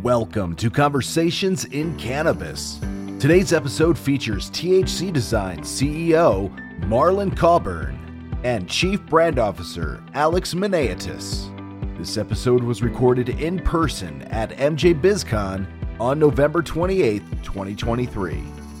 Welcome to Conversations in Cannabis. Today's episode features THC Design CEO Marlon Coburn and Chief Brand Officer Alex Meneatis. This episode was recorded in person at MJ BizCon on November 28th, 2023.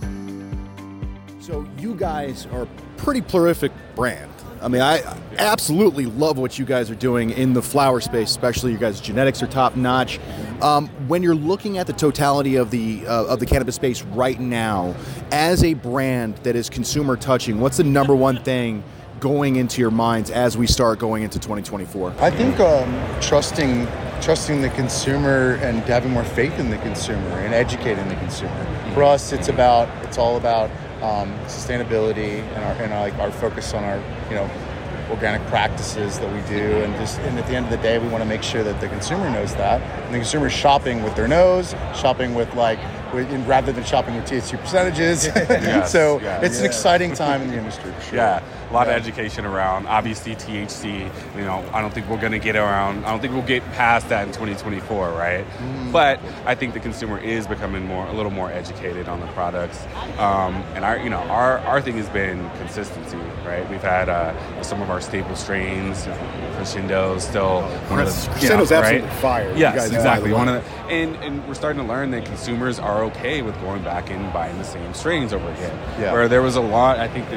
So you guys are a pretty prolific brand. I mean, I absolutely love what you guys are doing in the flower space, especially you guys' genetics are top notch. When you're looking at the totality of the cannabis space right now, as a brand that is consumer touching, what's the number one thing going into your minds as we start going into 2024? I think trusting the consumer and having more faith in the consumer and educating the consumer. For us, it's all about sustainability and our focus on our organic practices that we do, and at the end of the day, we want to make sure that the consumer knows that, and the consumer is shopping with their nose, shopping with rather than shopping with THC percentages. It's an exciting time in the industry for sure. Yeah, a lot of education around, obviously, THC. I don't think we're going to get around, I don't think we'll get past that in 2024, right? But I think the consumer is becoming a little more educated on the products. And our thing has been consistency, right? We've had some of our staple strains, Crescendo still one of the, Crescendo's absolutely right? fire. Yes, exactly. And we're starting to learn that consumers are okay with going back and buying the same strains over again. Yeah. Where there was a lot, I think, in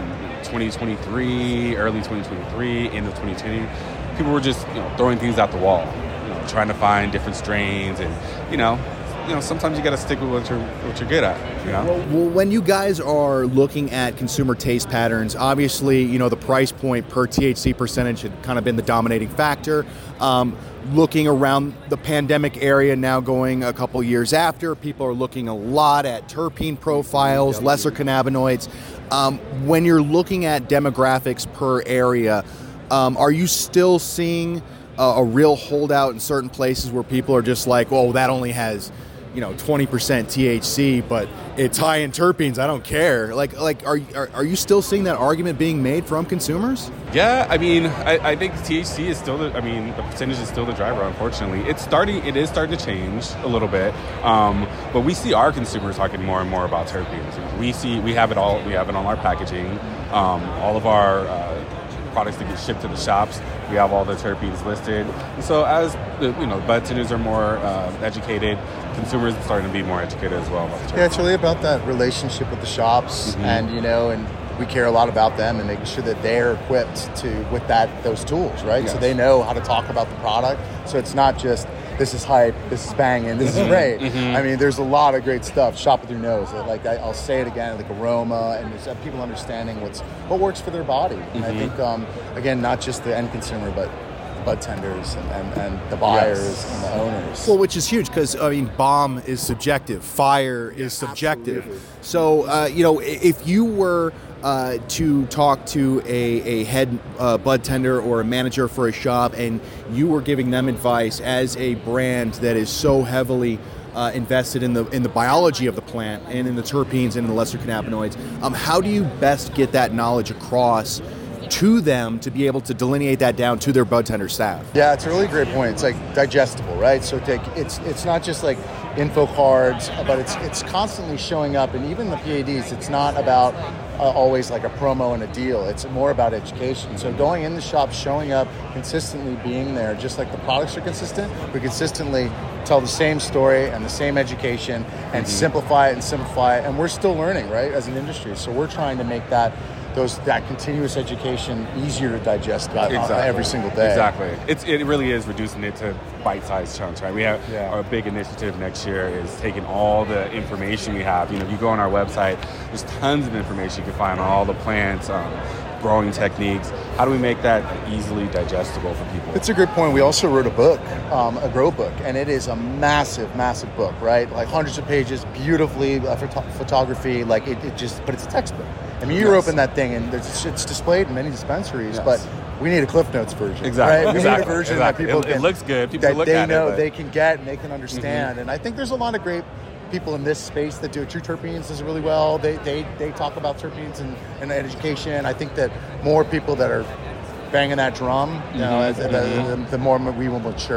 2023, early 2023, end of 2020, people were just throwing things out the wall, trying to find different strains, and sometimes you got to stick with what you're good at. Well, when you guys are looking at consumer taste patterns, obviously, the price point per THC percentage had kind of been the dominating factor. Looking around the pandemic area now, going a couple years after, people are looking a lot at terpene profiles, lesser cannabinoids. When you're looking at demographics per area, are you still seeing a real holdout in certain places where people are just like, well, that only has 20% THC, but it's high in terpenes, I don't care. Are you still seeing that argument being made from consumers? Yeah, I think THC is still the percentage is still the driver, unfortunately. It is starting to change a little bit. But we see our consumers talking more and more about terpenes. We have it all. We have it on our packaging. All of our products that get shipped to the shops, we have all the terpenes listed. And so as the budtenders are more educated, consumers are starting to be more educated as well about the terpenes. Yeah, it's really about that relationship with the shops, and we care a lot about them and making sure that they're equipped with those tools, right? Yes. So they know how to talk about the product. So it's not just this is hype, this is banging, this is great. There's a lot of great stuff. Shop with your nose. I'll say it again, like aroma, and there's people understanding what works for their body. And I think, again, not just the end consumer, but bud tenders and the buyers and the owners. Well, which is huge because, bomb is subjective. Fire is subjective. Absolutely. So, if you were to talk to a head bud tender or a manager for a shop, and you were giving them advice as a brand that is so heavily invested in the biology of the plant and in the terpenes and in the lesser cannabinoids, how do you best get that knowledge across to them to be able to delineate that down to their bud tender staff? Yeah, it's a really great point. It's like digestible, right? So it's not just like info cards, but it's constantly showing up, and even the PADs, it's not about always like a promo and a deal. It's more about education. So going in the shop, showing up, consistently being there, just like the products are consistent, we consistently tell the same story and the same education and simplify it, and we're still learning, right, as an industry. So we're trying to make that continuous education easier to digest every single day. Exactly. It really is reducing it to bite-sized chunks, right? We have our big initiative next year is taking all the information we have. If you go on our website, there's tons of information you can find on all the plants, growing techniques. How do we make that easily digestible for people? It's a great point. We also wrote a book, a grow book, and it is a massive, massive book, right? Like hundreds of pages, beautifully photography, but it's a textbook. You open that thing and it's displayed in many dispensaries, but we need a Cliff Notes version. Exactly. Right? We need a version that people it looks good. People look at it. They can get and they can understand. And I think there's a lot of great people in this space that do it. True Terpenes does it really well. They talk about terpenes and education. I think that more people that are banging that drum, the more we will mature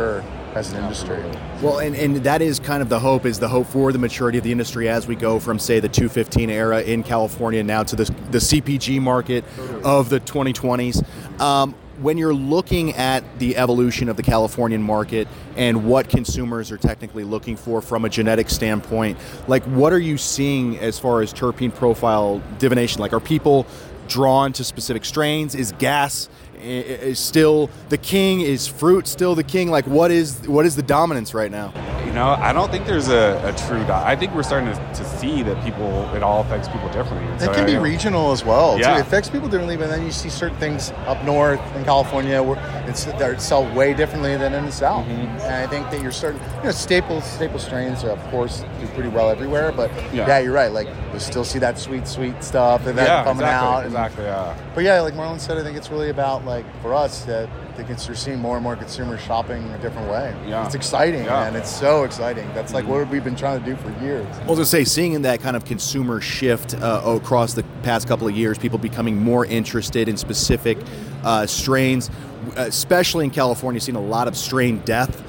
as an industry. Well, and that is kind of the hope for the maturity of the industry as we go from, say, the 215 era in California now to the CPG market of the 2020s. When you're looking at the evolution of the Californian market and what consumers are technically looking for from a genetic standpoint, like what are you seeing as far as terpene profile divination? Like, are people drawn to specific strains? Is gas is still the king? Is fruit still the king? Like, what is the dominance right now? I don't think there's a true I think we're starting to see that it all affects people differently. It can be regional as well. Yeah. It affects people differently, but then you see certain things up north in California where they sell way differently than in the South. And I think that you're starting, staple strains, of course, do pretty well everywhere, but yeah, you're right. Like, you still see that sweet stuff and that coming out. Exactly, yeah. But yeah, like Marlon said, I think it's really about, like, for us, that you're seeing more and more consumers shopping a different way. Yeah. It's exciting, man. It's so exciting. That's like what we've been trying to do for years. I was going to say, seeing in that kind of consumer shift across the past couple of years, people becoming more interested in specific strains, especially in California, seeing a lot of strain death.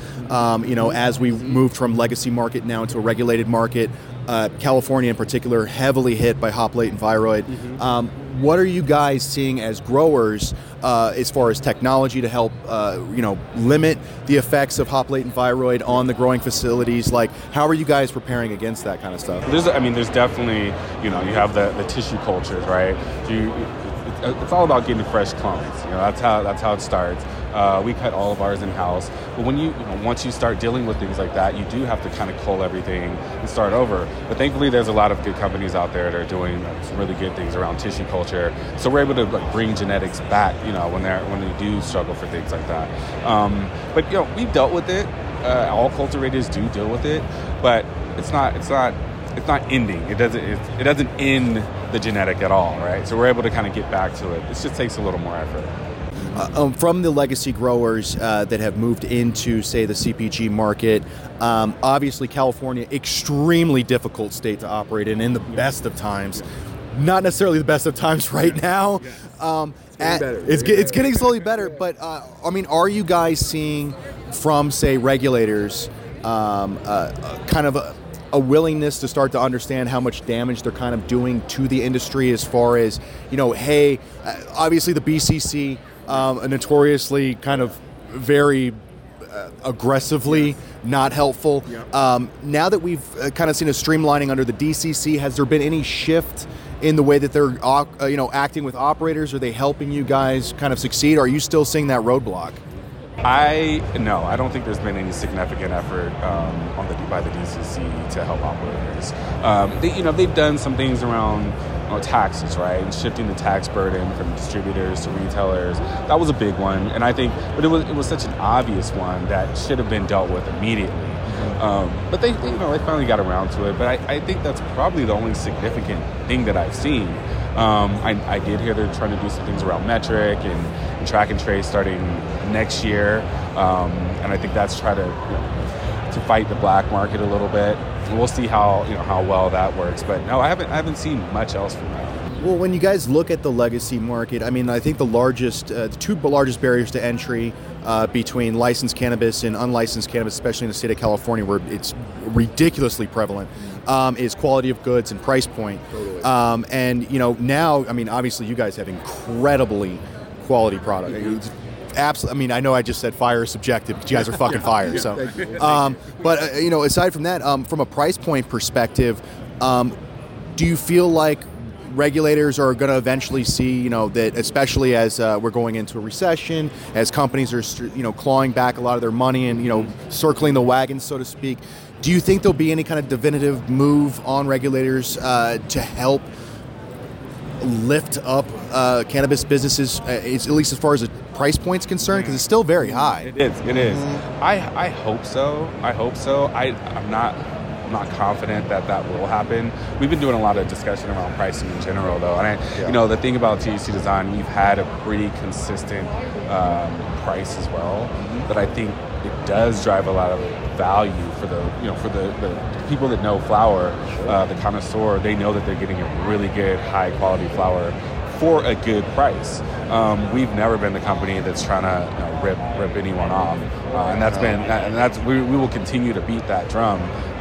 As we moved from legacy market now into a regulated market, California in particular, heavily hit by hop latent viroid. What are you guys seeing as growers as far as technology to help, limit the effects of hop latent viroid on the growing facilities? Like, how are you guys preparing against that kind of stuff? There's definitely, you have the tissue cultures, right? It's all about getting fresh clones. That's how it starts. We cut all of ours in-house, but when once you start dealing with things like that, you do have to kind of cull everything and start over. But thankfully, there's a lot of good companies out there that are doing some really good things around tissue culture. So we're able to bring genetics back, when they do struggle for things like that. But we've dealt with it. All cultivators do deal with it, but it's not ending. It doesn't end the genetic at all, right? So we're able to kind of get back to it. It just takes a little more effort. From the legacy growers that have moved into, say, the CPG market, obviously California, extremely difficult state to operate in the best of times. Not necessarily the best of times right now. It's getting slowly better, but are you guys seeing from, say, regulators kind of a willingness to start to understand how much damage they're kind of doing to the industry as far as, obviously the BCC, notoriously kind of very aggressively not helpful. Now that we've kind of seen a streamlining under the DCC, has there been any shift in the way that they're acting with operators? Are they helping you guys kind of succeed? Or are you still seeing that roadblock? No, I don't think there's been any significant effort by the DCC to help operators. They've done some things around taxes, right, and shifting the tax burden from distributors to retailers. That was a big one, and I think, but it was such an obvious one that should have been dealt with immediately. But they finally got around to it. But I think that's probably the only significant thing that I've seen. I did hear they're trying to do some things around metric and track and trace starting next year, and I think that's try to fight the black market a little bit. We'll see how well that works. But no, I haven't seen much else from that. Well, when you guys look at the legacy market, I think the two largest barriers to entry between licensed cannabis and unlicensed cannabis, especially in the state of California, where it's ridiculously prevalent, is quality of goods and price point. Totally. Now, obviously, you guys have incredibly quality product. Absolutely. I know I just said fire is subjective, but you guys are fucking fire. So, aside from that, from a price point perspective, do you feel like regulators are going to eventually see, that especially as we're going into a recession, as companies are, clawing back a lot of their money and, circling the wagons, so to speak, do you think there'll be any kind of definitive move on regulators to help lift up cannabis businesses, at least as far as the price point's concerned, because it's still very high? It is. I hope so. I'm not confident that will happen. We've been doing a lot of discussion around pricing in general, though, and the thing about THC Design, we've had a pretty consistent price as well. But I think it does drive a lot of value for the people that know flower, the connoisseur. They know that they're getting a really good, high quality flower for a good price. We've never been the company that's trying to rip anyone off, we will continue to beat that drum.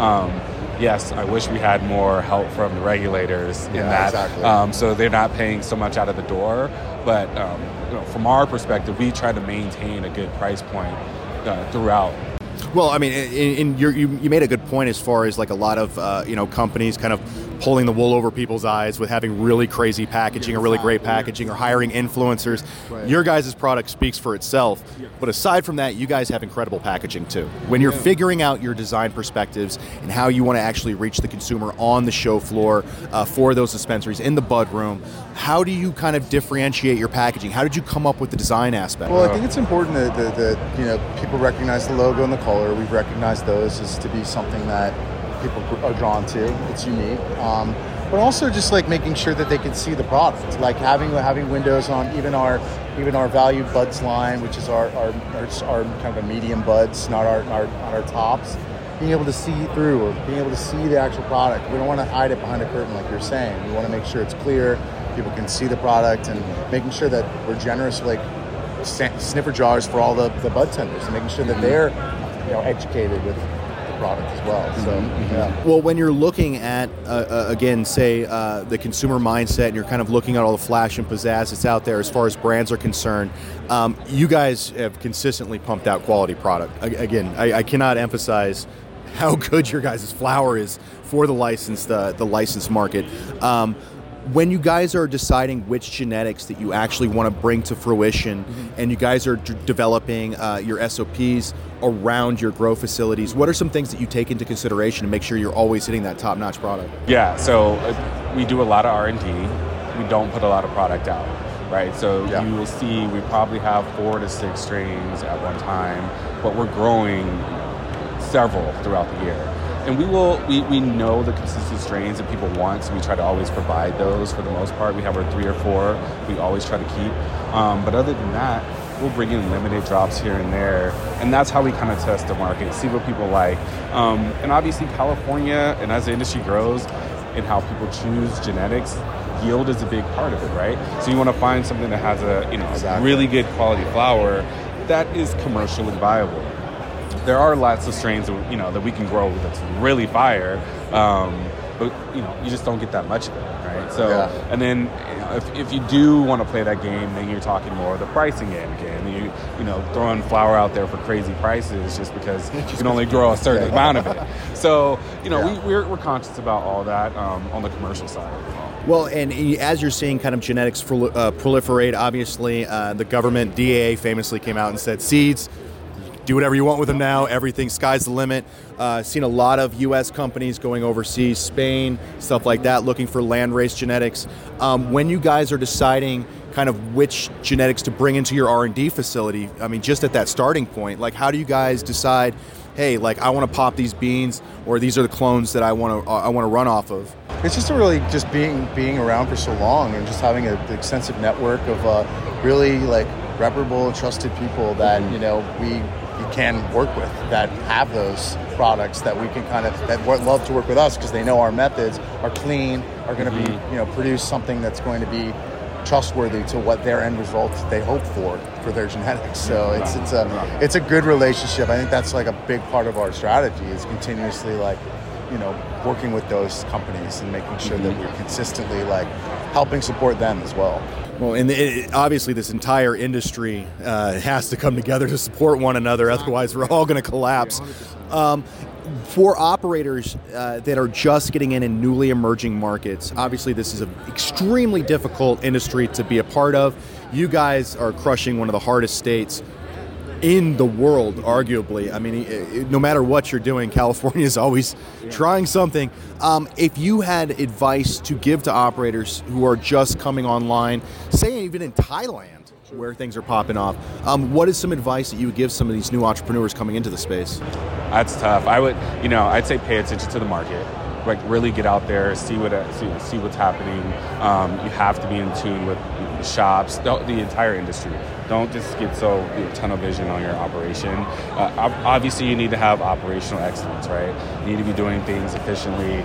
Yes, I wish we had more help from the regulators in that, exactly. so they're not paying so much out of the door. But from our perspective, we try to maintain a good price point throughout. Well, I mean, you made a good point as far as like a lot of companies kind of pulling the wool over people's eyes with having really crazy packaging or really great packaging or hiring influencers. Right. Your guys' product speaks for itself. But aside from that, you guys have incredible packaging too. When you're figuring out your design perspectives and how you want to actually reach the consumer on the show floor for those dispensaries in the bud room, how do you kind of differentiate your packaging? How did you come up with the design aspect? Well, I think it's important that people recognize the logo and the color. We've recognized those as to be something that people are drawn to. It's unique, but also just like making sure that they can see the product, like having windows on even our value buds line, which is our kind of a medium buds, not our tops. Being able to see through, or being able to see the actual product. We don't want to hide it behind a curtain like you're saying. We want to make sure it's clear, people can see the product, and making sure that we're generous, like sniffer jars for all the bud tenders, and making sure that they're educated with the product as well. So yeah. Well, when you're looking at again, say the consumer mindset, and you're kind of looking at all the flash and pizzazz that's out there as far as brands are concerned, you guys have consistently pumped out quality product. Again, I cannot emphasize how good your guys' flower is for the licensed market. When you guys are deciding which genetics that you actually want to bring to fruition, and you guys are developing your SOPs around your grow facilities, what are some things that you take into consideration to make sure you're always hitting that top-notch product? Yeah, so we do a lot of R&D. We don't put a lot of product out, right? So you will see we probably have 4 to 6 strains at one time, but we're growing several throughout the year. And we know the consistent strains that people want, so we try to always provide those for the most part. We have our 3 or 4 we always try to keep. But other than that, we'll bring in limited drops here and there. And that's how we kind of test the market, see what people like. And obviously California, and as the industry grows, and how people choose genetics, yield is a big part of it, right? So you want to find something that has a really good quality flower that is commercially viable. There are lots of strains that we can grow that's really fire, but you just don't get that much of it, right? So, and then if you do want to play that game, then you're talking more of the pricing game again. Throwing flower out there for crazy prices just because you can only grow a certain amount of it. So, we're conscious about all that on the commercial side. Well, and as you're seeing kind of genetics proliferate, obviously the government, DAA, famously came out and said, seeds, do whatever you want with them now. Everything, sky's the limit. Seen a lot of U.S. companies going overseas, Spain, stuff like that, looking for land-raised genetics. When you guys are deciding kind of which genetics to bring into your R&D facility, I mean, just at that starting point, like how do you guys decide, hey, like I want to pop these beans, or these are the clones that I want to run off of? It's just really just being around for so long, and just having an extensive network of really like reputable, trusted people that we can work with, that have those products that we can that love to work with us because they know our methods are clean, are going to be produce something that's going to be trustworthy to what their end results they hope for their genetics. So it's a good relationship. I think that's like a big part of our strategy, is continuously working with those companies and making sure that we're consistently helping support them as well. Well, and obviously this entire industry has to come together to support one another, otherwise we're all going to collapse. For operators that are just getting in newly emerging markets, obviously this is an extremely difficult industry to be a part of. You guys are crushing one of the hardest states in the world, arguably. I mean, no matter what you're doing, California is always trying something. If you had advice to give to operators who are just coming online, say even in Thailand, where things are popping off, what is some advice that you would give some of these new entrepreneurs coming into the space? That's tough. I'd say pay attention to the market. Like really get out there, see what's happening. You have to be in tune with the shops, the entire industry. Don't just get so tunnel vision on your operation. Obviously, you need to have operational excellence, right? You need to be doing things efficiently.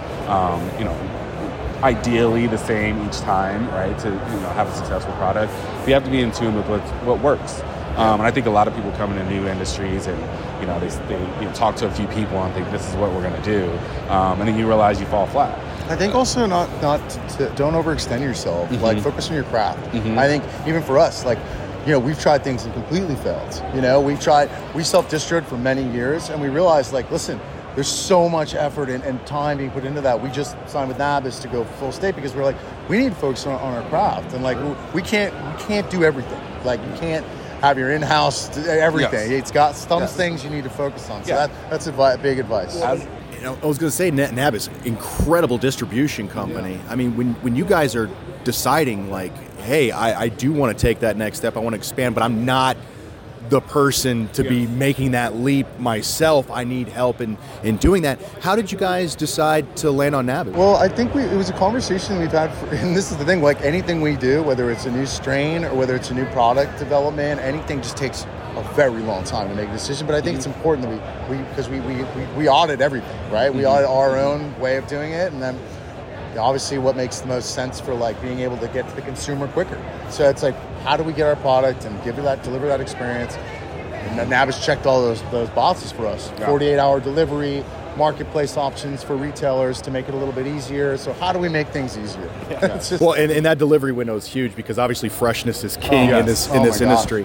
Ideally the same each time, right? To have a successful product. You have to be in tune with what works. And I think a lot of people come into new industries and, they talk to a few people and think this is what we're going to do. And then you realize you fall flat. I think also don't overextend yourself. Like, focus on your craft. I think even for us, like, we've tried things and completely failed. We self-distributed for many years, and we realized, like, listen, there's so much effort and time being put into that. We just signed with Nabis to go full state because we're like, we need to focus on our craft, and like we can't do everything. Like, you can't have your in-house everything. Yes. It's got some things you need to focus on. So that's big advice. I was going to say, Nabis, incredible distribution company. I mean, when you guys are deciding, like, hey, I do want to take that next step, I want to expand, but I'm not the person to be making that leap myself. I need help in doing that. How did you guys decide to land on Nabis? Well, I think it was a conversation we've had, and this is the thing, like anything we do, whether it's a new strain or whether it's a new product development, anything just takes a very long time to make a decision. But I think it's important that because we audit everything, right? We audit our own way of doing it, and then obviously what makes the most sense for like being able to get to the consumer quicker. So it's like, how do we get our product and deliver that experience? And Nabis checked all those boxes for us. 48-hour delivery, marketplace options for retailers to make it a little bit easier. So how do we make things easier? Well, and that delivery window is huge because obviously freshness is king in this industry.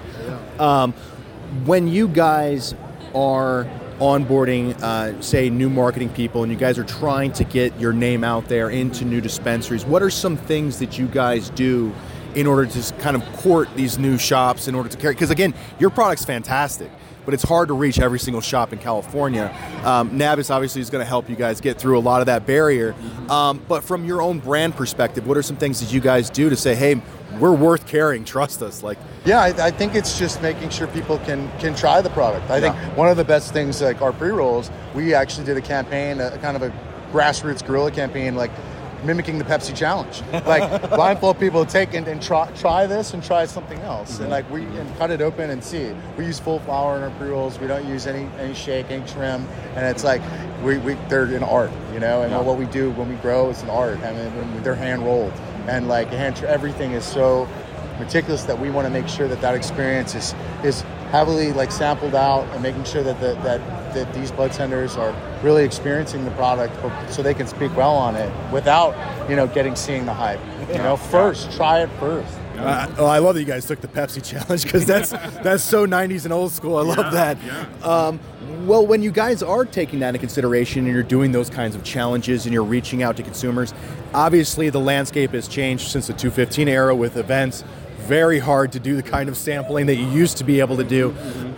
When you guys are onboarding, say, new marketing people, and you guys are trying to get your name out there into new dispensaries, what are some things that you guys do in order to kind of court these new shops in order to carry? Because again, your product's fantastic, but it's hard to reach every single shop in California. Nabis obviously is going to help you guys get through a lot of that barrier. But from your own brand perspective, what are some things that you guys do to say, hey, we're worth carrying, trust us? I think it's just making sure people can try the product. I think one of the best things, like our pre-rolls, we actually did a campaign, a kind of a grassroots guerrilla campaign, like mimicking the Pepsi challenge. Like, blindfold people, take and try this and try something else, and like and cut it open and see. We use full flower in our pre-rolls. We don't use any shake, any trim, and it's like they're an art, And what we do when we grow is an art. I mean, they're hand rolled, and like everything is so meticulous that we want to make sure that experience is heavily like sampled out, and making sure that these bud tenders are really experiencing the product so they can speak well on it without seeing the hype. First try it first. I love that you guys took the Pepsi challenge because that's so 90s and old school. I love that. Well, when you guys are taking that into consideration and you're doing those kinds of challenges and you're reaching out to consumers, obviously the landscape has changed since the 215 era with events. Very hard to do the kind of sampling that you used to be able to do.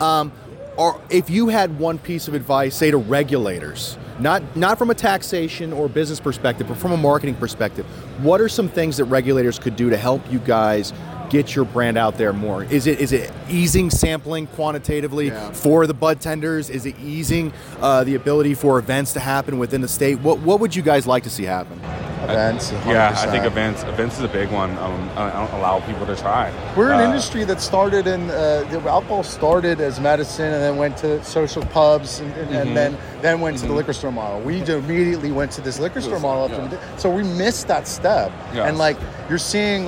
Or if you had one piece of advice, say to regulators, not from a taxation or business perspective, but from a marketing perspective, what are some things that regulators could do to help you guys get your brand out there more? Is it easing sampling quantitatively for the bud tenders? Is it easing the ability for events to happen within the state? What would you guys like to see happen? Events, 100%. I think events is a big one. Allow people to try. We're an industry that started alcohol started as medicine and then went to social pubs and then went to the liquor store model. We immediately went to this liquor store model. So we missed that step. And like you're seeing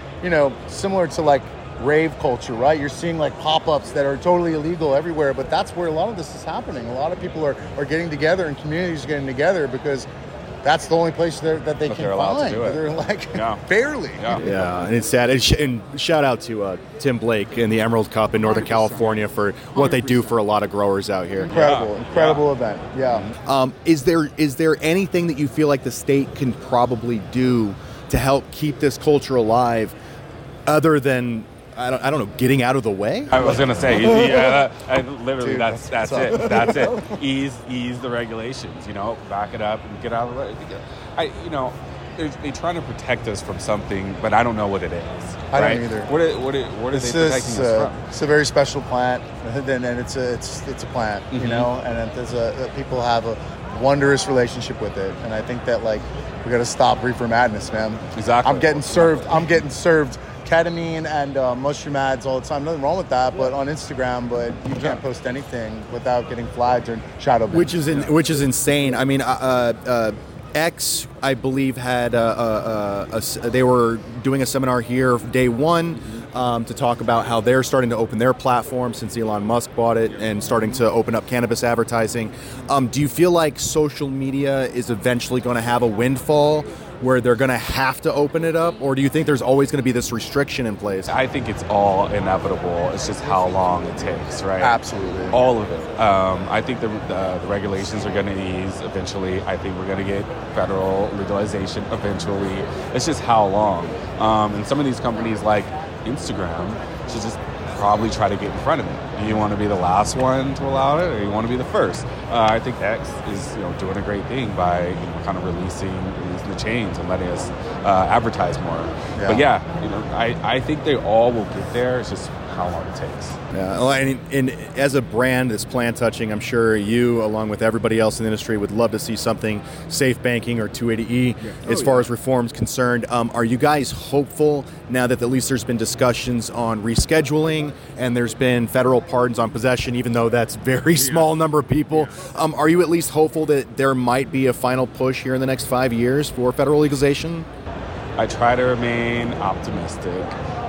similar to like rave culture, right? You're seeing like pop-ups that are totally illegal everywhere, but that's where a lot of this is happening. A lot of people are getting together and communities are getting together because that's the only place that they can find. They're like barely. And it's sad. And shout out to Tim Blake and the Emerald Cup in Northern 100%. California for what they do for a lot of growers out here. Incredible event. Is there anything that you feel like the state can probably do to help keep this culture alive, other than I don't know, getting out of the way? I was gonna say, literally, dude, that's it. That's it. Ease the regulations. Back it up and get out of the way. They're trying to protect us from something, but I don't know what it is. I don't either. What are they protecting us from? It's a very special plant, and it's a plant, and there's people have a wondrous relationship with it, and I think that like we got to stop reefer madness, man. Exactly. I'm getting served ketamine and mushroom ads all the time. Nothing wrong with that, but on Instagram, but you can't post anything without getting flagged or shadow banned. Which is insane. I mean, X, I believe, had they were doing a seminar here day one. to talk about how they're starting to open their platform since Elon Musk bought it and starting to open up cannabis advertising. Do you feel like social media is eventually going to have a windfall where they're going to have to open it up, or do you think there's always going to be this restriction in place? I think it's all inevitable. It's just how long it takes, right? Absolutely. All of it. I think the regulations are going to ease eventually. I think we're going to get federal legalization eventually. It's just how long. And some of these companies like Instagram should just probably try to get in front of it. Do you want to be the last one to allow it, or you want to be the first? I think X is doing a great thing by kind of releasing the chains and letting us advertise more. Yeah. But yeah, I think they all will get there. It's just how long it takes. Yeah, well, and as a brand that's plant touching, I'm sure you, along with everybody else in the industry, would love to see something safe banking or 280E as far as reform's concerned. Are you guys hopeful now that at least there's been discussions on rescheduling and there's been federal pardons on possession, even though that's a very small number of people? Are you at least hopeful that there might be a final push here in the next 5 years for federal legalization? I try to remain optimistic,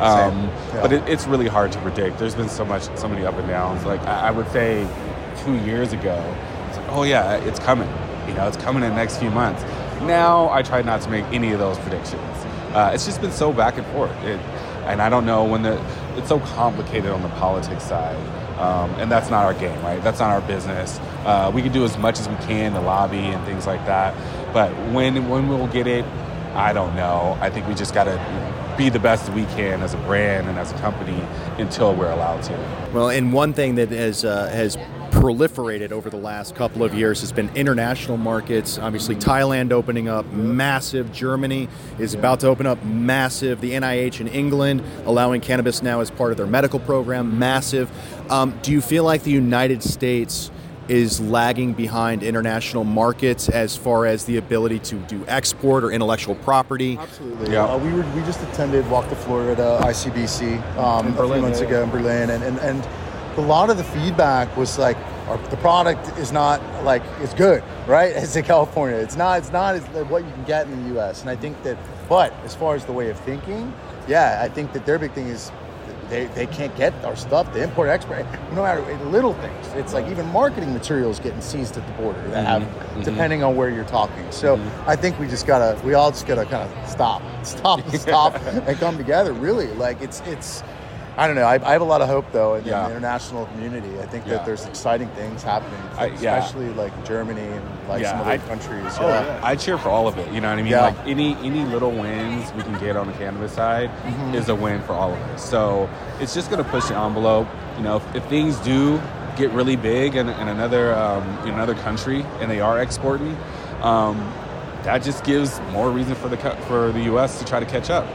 but it's really hard to predict. There's been so many up and downs. Like I would say 2 years ago, it's like, oh yeah, it's coming. It's coming in the next few months. Now I try not to make any of those predictions. It's just been so back and forth, and I don't know when it's so complicated on the politics side, and that's not our game, right? That's not our business. We can do as much as we can to lobby and things like that, but when we'll get it, I don't know. I think we just got to be the best we can as a brand and as a company until we're allowed to. Well, and one thing that has proliferated over the last couple of years has been international markets. Obviously, Thailand opening up, massive. Germany is about to open up, massive. The NIH in England allowing cannabis now as part of their medical program, massive. Do you feel like the United States is lagging behind international markets as far as the ability to do export or intellectual property? Absolutely. Yeah. We just attended Walk the Florida ICBC a few months ago in Berlin, and a lot of the feedback was like, the product is not like it's good, right? It's in California. It's not as what you can get in the U.S. And I think that, but as far as the way of thinking, I think that their big thing is they can't get our stuff, the import export, no matter little things. It's like even marketing materials getting seized at the border that have, depending on where you're talking. So I think we all just gotta kind of stop and come together. Really, like it's. I don't know. I have a lot of hope, though, in the international community. I think that there's exciting things happening, especially like Germany and like some other countries. I cheer for all of it. You know what I mean? Like any little wins we can get on the cannabis side is a win for all of us. So it's just going to push the envelope. If things do get really big in another country and they are exporting, that just gives more reason for the U.S. to try to catch up.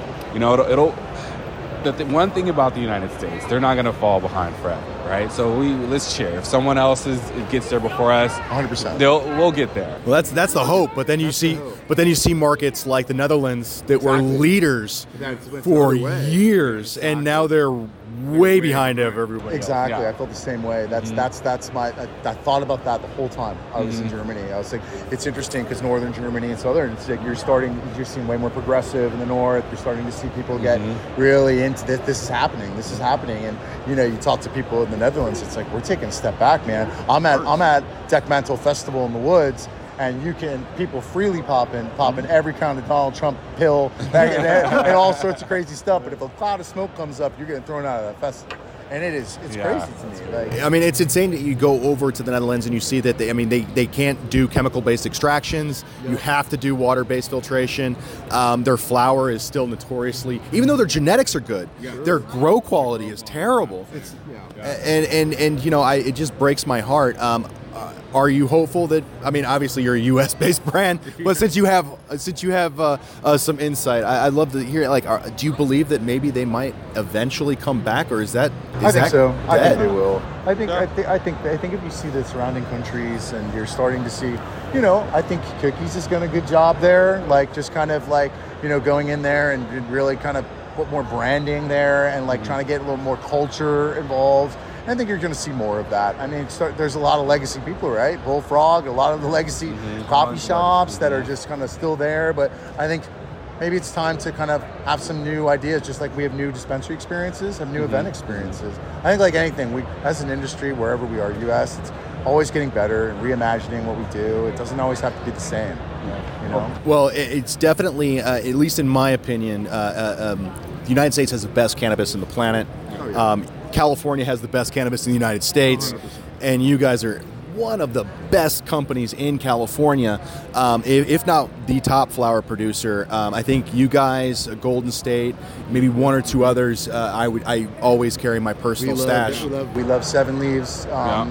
The one thing about the United States, they're not going to fall behind forever, right? So let's cheer. If someone else gets there before us, 100%, we'll get there. Well, that's the hope. But then you see markets like the Netherlands that were leaders for years, and now they're way behind everybody. Exactly. I felt the same way. That's my. I thought about that the whole time I was in Germany. I was like, it's interesting because northern Germany and southern, it's like you're seeing way more progressive in the north. You're starting to see people get really into this. This is happening. And you talk to people in the Netherlands. It's like we're taking a step back, man. I'm at Dekmantel Festival in the woods. And people freely popping every kind of Donald Trump pill and all sorts of crazy stuff. But if a cloud of smoke comes up, you're getting thrown out of that festival. And it's crazy to me. It's insane that you go over to the Netherlands and you see that they can't do chemical-based extractions. Yeah. You have to do water-based filtration. Their flower is still notoriously, even though their genetics are good, their grow quality is terrible. It just breaks my heart. Are you hopeful that? Obviously you're a U.S.-based brand, but since you have some insight, I'd love to hear. Do you believe that maybe they might eventually come back, or is that? I think so. Dead? I think they will. I think if you see the surrounding countries and you're starting to see, I think Cookies has done a good job there. Going in there and really kind of put more branding there and trying to get a little more culture involved. I think you're going to see more of that. There's a lot of legacy people, right? Bullfrog, a lot of the legacy coffee shops that are just kind of still there. But I think maybe it's time to kind of have some new ideas, just like we have new dispensary experiences, have new event experiences. I think like anything, we as an industry, wherever we are, U.S., it's always getting better and reimagining what we do. It doesn't always have to be the same, you know? Well, it's definitely, at least in my opinion, the United States has the best cannabis on the planet. California has the best cannabis in the United States, 100%. And you guys are one of the best companies in California, if not the top flower producer. I think you guys, Golden State, maybe one or two others. I always carry my personal stash. We love Seven Leaves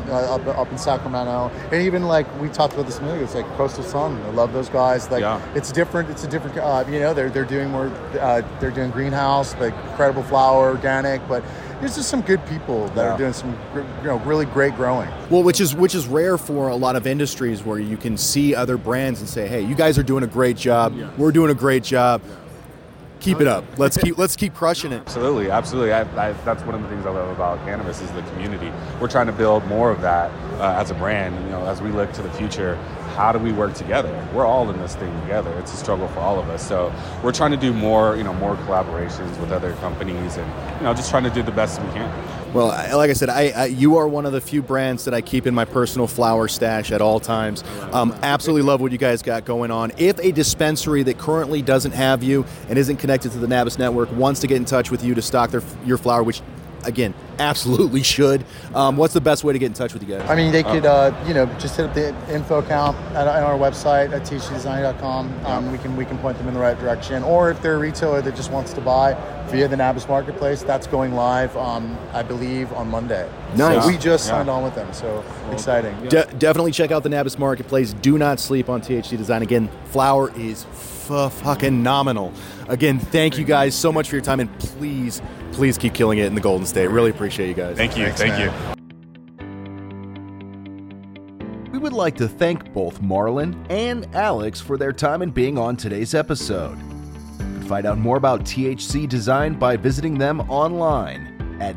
up in Sacramento, and even like we talked about this a minute ago. It's like Coastal Sun. I love those guys. Like it's different. It's a different. They're doing more. They're doing greenhouse, like incredible flower, organic, but. There's just some good people that are doing some, really great growing. Well, which is rare for a lot of industries where you can see other brands and say, "Hey, you guys are doing a great job. Yeah. We're doing a great job. Keep it up. Let's keep crushing it." Absolutely. That's one of the things I love about cannabis is the community. We're trying to build more of that as a brand. As we look to the future. How do we work together? We're all in this thing together. It's a struggle for all of us. So we're trying to do more collaborations with other companies and, just trying to do the best we can. Well, like I said, you are one of the few brands that I keep in my personal flower stash at all times. Absolutely love what you guys got going on. If a dispensary that currently doesn't have you and isn't connected to the Nabis Network wants to get in touch with you to stock your flower, which again, absolutely should. What's the best way to get in touch with you guys? I mean, they could, just hit up the info account on our website at thcdesign.com. We can point them in the right direction. Or if they're a retailer that just wants to buy via the Nabis Marketplace, that's going live, I believe, on Monday. Nice. So we just signed on with them, so exciting. Definitely check out the Nabis Marketplace. Do not sleep on THC Design. Again, flower is fucking nominal. Again, thank you guys so much for your time, and please keep killing it in the Golden State. Really appreciate you guys. Thank you. Thank you. We would like to thank both Marlon and Alex for their time and being on today's episode. You can find out more about THC Design by visiting them online at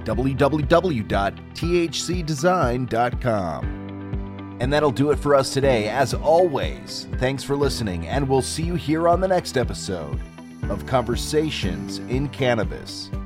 www.thcdesign.com. And that'll do it for us today. As always, thanks for listening, and we'll see you here on the next episode of Conversations in Cannabis.